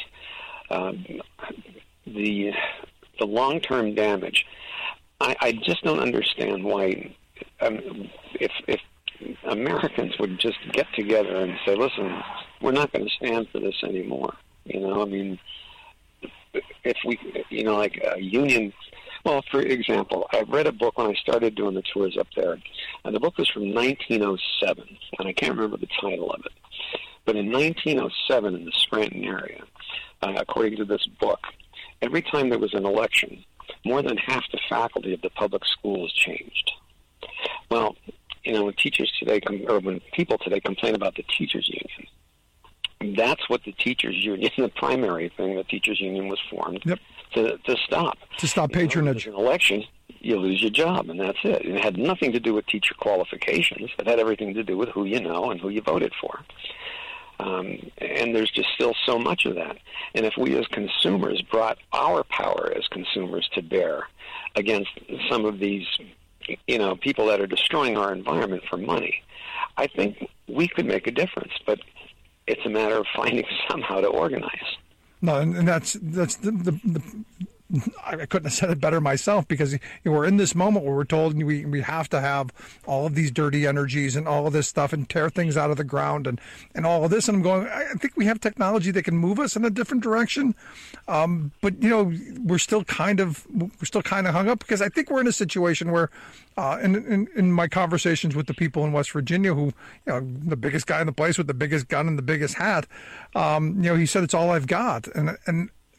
The long-term damage, I just don't understand why, if Americans would just get together and say, listen, we're not going to stand for this anymore. If we, like a union, well, for example, I read a book when I started doing the tours up there, and the book was from 1907, and I can't remember the title of it. But in 1907 in the Scranton area, according to this book, every time there was an election, more than half the faculty of the public schools changed. Well, when teachers today, when people today complain about the teachers union, that's what the teachers union, the primary thing, the teachers union was formed to stop. To stop patronage. An election, you lose your job, and that's it. And it had nothing to do with teacher qualifications. It had everything to do with who you know and who you voted for. And there's just still so much of that. And if we as consumers brought our power as consumers to bear against some of these, people that are destroying our environment for money, I think we could make a difference. But it's a matter of finding somehow to organize. No, and that's the I couldn't have said it better myself, because we're in this moment where we're told we have to have all of these dirty energies and all of this stuff and tear things out of the ground and all of this. And I'm going, I think we have technology that can move us in a different direction. But we're still kind of hung up, because I think we're in a situation where in my conversations with the people in West Virginia, who, the biggest guy in the place with the biggest gun and the biggest hat, he said, it's all I've got. And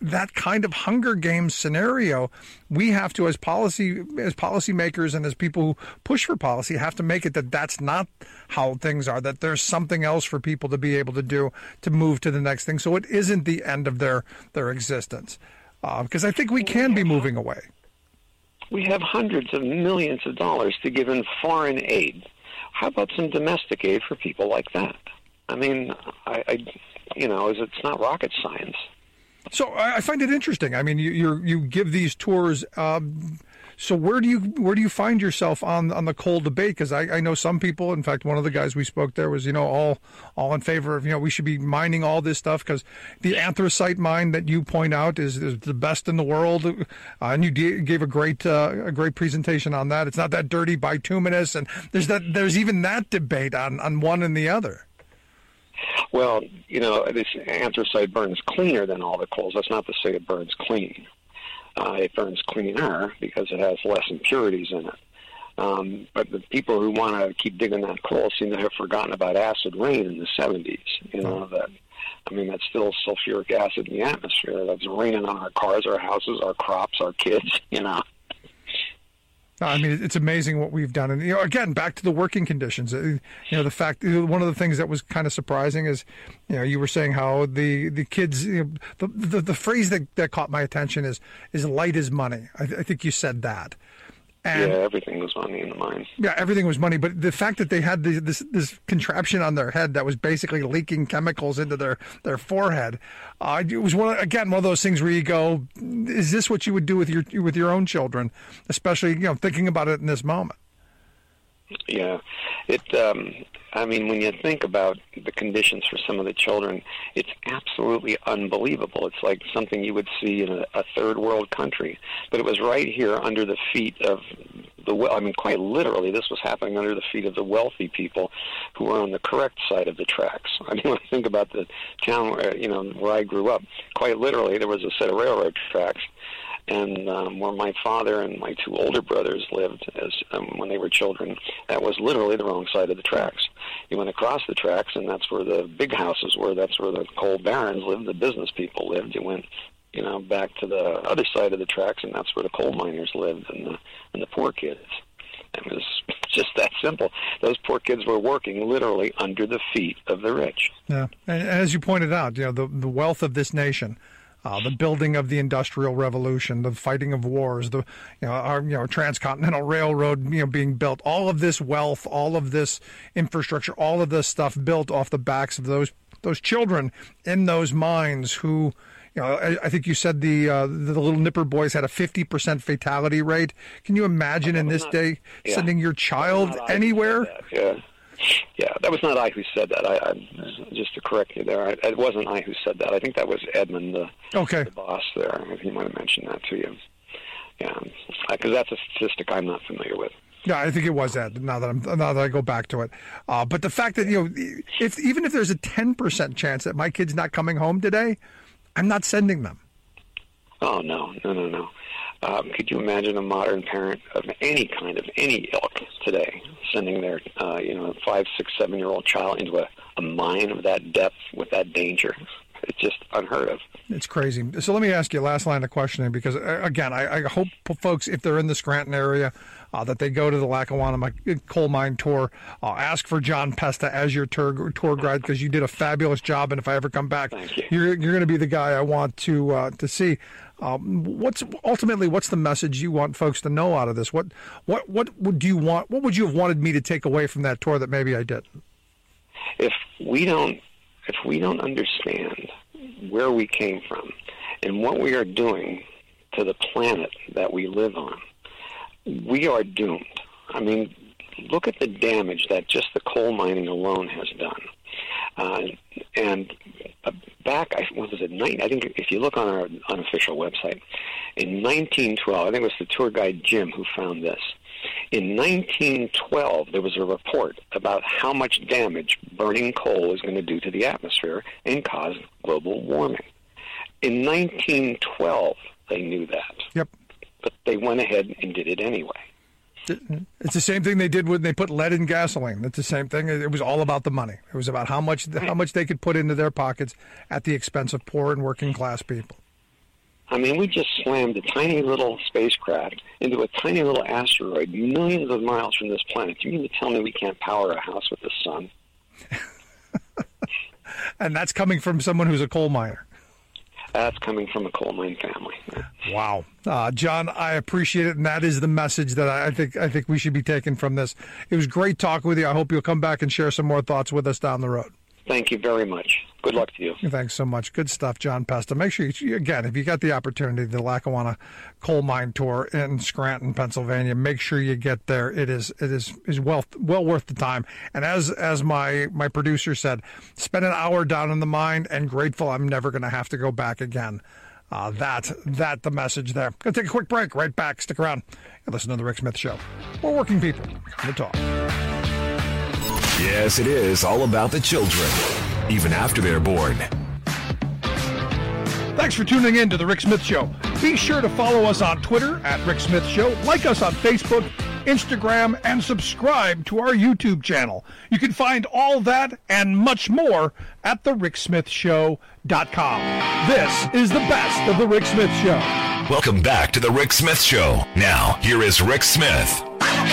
that kind of Hunger Games scenario, we have to, as policymakers and as people who push for policy, have to make it that that's not how things are, that there's something else for people to be able to do to move to the next thing. So it isn't the end of their existence. Because I think we can be moving away. We have hundreds of millions of dollars to give in foreign aid. How about some domestic aid for people like that? I mean, it's not rocket science. So I find it interesting. I mean, you give these tours. So where do you find yourself on the coal debate? Because I know some people. In fact, one of the guys we spoke there was all in favor of we should be mining all this stuff because the anthracite mine that you point out is the best in the world, and you gave a great presentation on that. It's not that dirty bituminous, and there's even that debate on one and the other. Well, this anthracite burns cleaner than all the coals. That's not to say it burns clean. It burns cleaner because it has less impurities in it. But the people who want to keep digging that coal seem to have forgotten about acid rain in the 70s. That's still sulfuric acid in the atmosphere. That's raining on our cars, our houses, our crops, our kids, I mean, it's amazing what we've done. And, again, back to the working conditions. The fact, one of the things that was kind of surprising is, you were saying how the kids, the phrase that caught my attention is light as money. I think you said that. And, yeah, everything was money in the mine. Yeah, everything was money. But the fact that they had this contraption on their head that was basically leaking chemicals into their forehead, it was one of those things where you go, is this what you would do with your own children, especially thinking about it in this moment? Yeah, when you think about the conditions for some of the children, it's absolutely unbelievable. It's like something you would see in a third world country. But it was right here under the feet of quite literally, this was happening under the feet of the wealthy people who were on the correct side of the tracks. I mean, when I think about the town where I grew up, quite literally, there was a set of railroad tracks. And where my father and my two older brothers lived when they were children, that was literally the wrong side of the tracks. You went across the tracks, and that's where the big houses were. That's where the coal barons lived, the business people lived. You went, back to the other side of the tracks, and that's where the coal miners lived and the poor kids. It was just that simple. Those poor kids were working literally under the feet of the rich. Yeah, and as you pointed out, the wealth of this nation. The building of the Industrial Revolution, the fighting of wars, our transcontinental railroad, being built, all of this wealth, all of this infrastructure, all of this stuff built off the backs of those children in those mines who, I think you said the little Nipper boys had a 50% fatality rate. Can you imagine in this day sending your child anywhere? Yeah, that was not I who said that. I just to correct you there, it wasn't I who said that. I think that was Edmund, the boss there. He might have mentioned that to you. Yeah, because that's a statistic I'm not familiar with. Yeah, I think it was Ed. Now that I go back to it, but the fact that even if there's a 10% chance that my kid's not coming home today, I'm not sending them. Oh no. Could you imagine a modern parent of any ilk today sending their 5, 6, 7-year-old child into a mine of that depth with that danger? It's just unheard of. It's crazy. So let me ask you a last line of questioning, because again, I hope folks, if they're in the Scranton area, that they go to the Lackawanna coal mine tour. Ask for John Pesta as your tour guide, because you did a fabulous job. And if I ever come back, you're going to be the guy I want to see. What's the message you want folks to know out of this? What would you want? What would you have wanted me to take away from that tour that maybe I didn't? If we don't understand where we came from and what we are doing to the planet that we live on, we are doomed. I mean, look at the damage that just the coal mining alone has done. And back, I think if you look on our unofficial website, in 1912, I think it was the tour guide Jim who found this. In 1912, there was a report about how much damage burning coal is going to do to the atmosphere and cause global warming. In 1912, they knew that. Yep. But they went ahead and did it anyway. It's the same thing they did when they put lead in gasoline. It's the same thing. It was all about the money. It was about how much they could put into their pockets at the expense of poor and working class people. I mean, we just slammed a tiny little spacecraft into a tiny little asteroid millions of miles from this planet. You mean to tell me we can't power a house with the sun? And that's coming from someone who's a coal miner. That's coming from a coal mine family. Wow. John, I appreciate it, and that is the message that I think we should be taking from this. It was great talking with you. I hope you'll come back and share some more thoughts with us down the road. Thank you very much. Good luck to you. Thanks so much. Good stuff, John Pesta. Make sure, again, if you got the opportunity, the Lackawanna Coal Mine Tour in Scranton, Pennsylvania, make sure you get there. It is well worth the time. And as my producer said, spend an hour down in the mine and grateful I'm never going to have to go back again. That the message there. Going to take a quick break. Right back. Stick around and listen to The Rick Smith Show. We're working people. We'll talk. Yes, it is all about the children, even after they're born. Thanks for tuning in to The Rick Smith Show. Be sure to follow us on Twitter at Rick Smith Show, like us on Facebook, Instagram, and subscribe to our YouTube channel. You can find all that and much more at thericksmithshow.com. This is the best of The Rick Smith Show. Welcome back to The Rick Smith Show. Now, here is Rick Smith.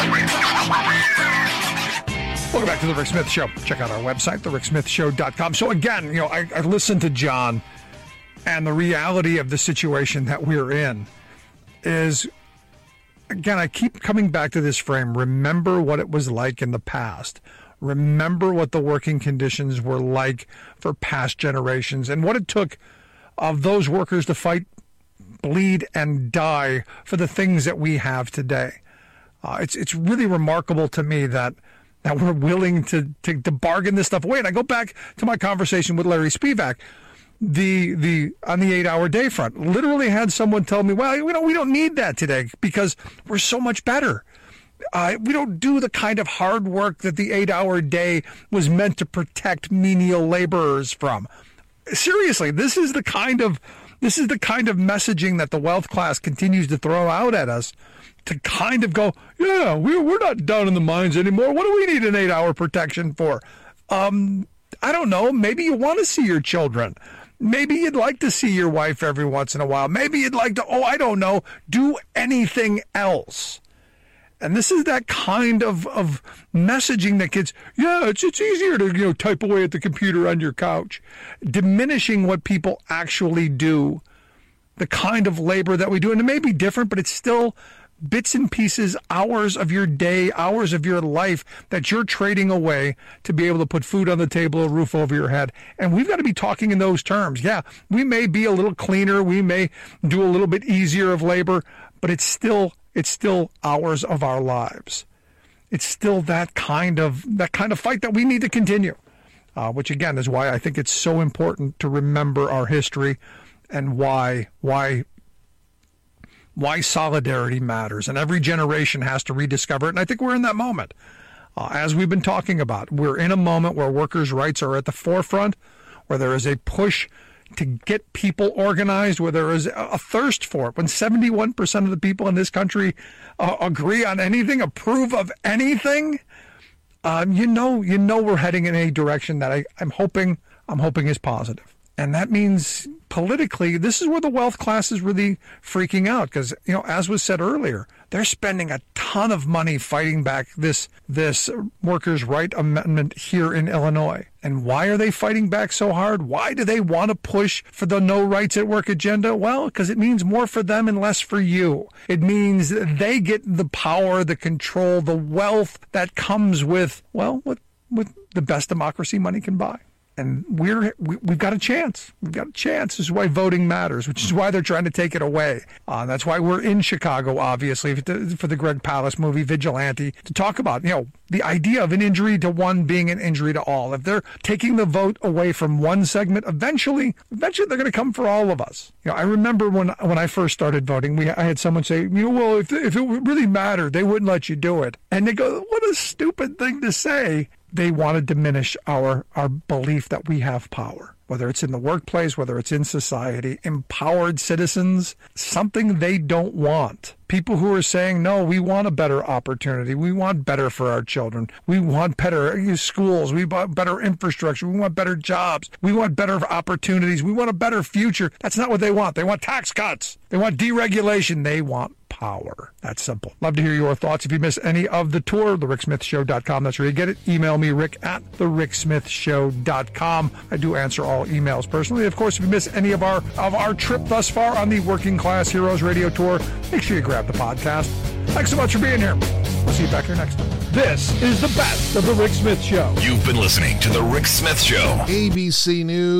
Welcome back to The Rick Smith Show. Check out our website, thericksmithshow.com. So again, I listened to John, and the reality of the situation that we're in is, again, I keep coming back to this frame. Remember what it was like in the past. Remember what the working conditions were like for past generations and what it took of those workers to fight, bleed, and die for the things that we have today. It's really remarkable to me that we're willing to bargain this stuff away. And I go back to my conversation with Larry Spivak, on the 8-hour day front. Literally had someone tell me, well, we don't need that today because we're so much better. We don't do the kind of hard work that the 8-hour day was meant to protect menial laborers from. Seriously, this is the kind of messaging that the wealth class continues to throw out at us, to kind of go, yeah, we're not down in the mines anymore. What do we need an 8-hour protection for? I don't know. Maybe you want to see your children. Maybe you'd like to see your wife every once in a while. Maybe you'd like to, I don't know, do anything else. And this is that kind of messaging that gets, it's easier to type away at the computer on your couch, diminishing what people actually do, the kind of labor that we do. And it may be different, but it's still bits and pieces, hours of your day, hours of your life that you're trading away to be able to put food on the table, a roof over your head. And we've got to be talking in those terms. Yeah, we may be a little cleaner, we may do a little bit easier of labor, but it's still hours of our lives. It's still that kind of fight that we need to continue, which again is why I think it's so important to remember our history and why solidarity matters, and every generation has to rediscover it. And I think we're in that moment. As we've been talking about, we're in a moment where workers' rights are at the forefront, where there is a push to get people organized, where there is a thirst for it. When 71% of the people in this country agree on anything, approve of anything, you know we're heading in a direction that I'm hoping is positive. And that means politically, this is where the wealth class is really freaking out because, as was said earlier, they're spending a ton of money fighting back this workers' right amendment here in Illinois. And why are they fighting back so hard? Why do they want to push for the no rights at work agenda? Well, because it means more for them and less for you. It means they get the power, the control, the wealth that comes with the best democracy money can buy. And we've got a chance. We've got a chance. This is why voting matters, which is why they're trying to take it away. That's why we're in Chicago, obviously, for the Greg Palast movie, Vigilante, to talk about, the idea of an injury to one being an injury to all. If they're taking the vote away from one segment, eventually they're going to come for all of us. I remember when I first started voting, I had someone say, well, if it really mattered, they wouldn't let you do it. And they go, what a stupid thing to say. They want to diminish our belief that we have power. whether it's in the workplace, whether it's in society. Empowered citizens, something they don't want. People who are saying, no, we want a better opportunity. We want better for our children. We want better schools. We want better infrastructure. We want better jobs. We want better opportunities. We want a better future. That's not what they want. They want tax cuts. They want deregulation. They want power. That's simple. Love to hear your thoughts. If you miss any of the tour, thericksmithshow.com. That's where you get it. Email me, rick@thericksmithshow.com. I do answer all emails personally. Of course, if you miss any of our trip thus far on the Working Class Heroes radio tour, make sure you grab the podcast. Thanks so much for being here. We'll see you back here next time. This is the best of the Rick Smith Show. You've been listening to The Rick Smith Show. ABC News.